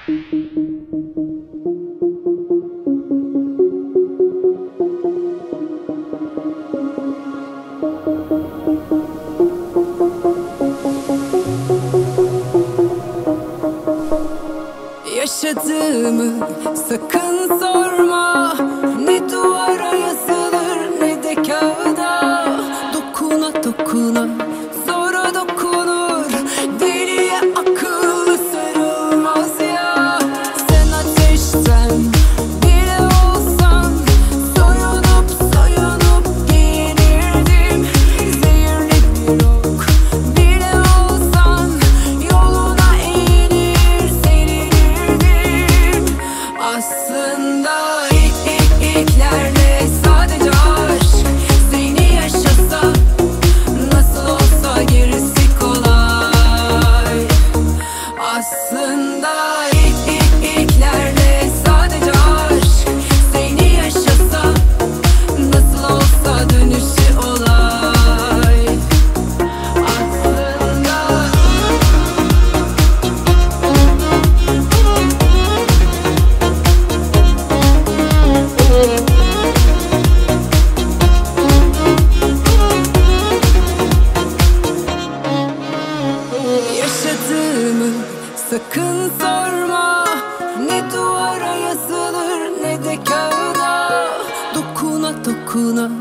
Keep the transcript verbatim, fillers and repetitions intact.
Yaşadığımı sakın sorma. Ne duvara yazılır ne de kağıda. Dokuna dokuna sonra dokunur. Deliye akıllı sarılmaz ya. Sen ateşten bile olsan soyunup soyunup giyinirdim. Zehirli bir ok bile olsan yoluna eğilir serilirdim. Aslında ilk ilk ilklerde sadece aşk seni yaşasa nasıl olsa gerisi kolay. Aslında ilk ilk ilklerde sadece aşk seni yaşasa nasıl olsa dönüşü olay. Aslında yaşadığımı sakın sorma. Ne duvara yazılır ne de kağıda. Dokuna dokuna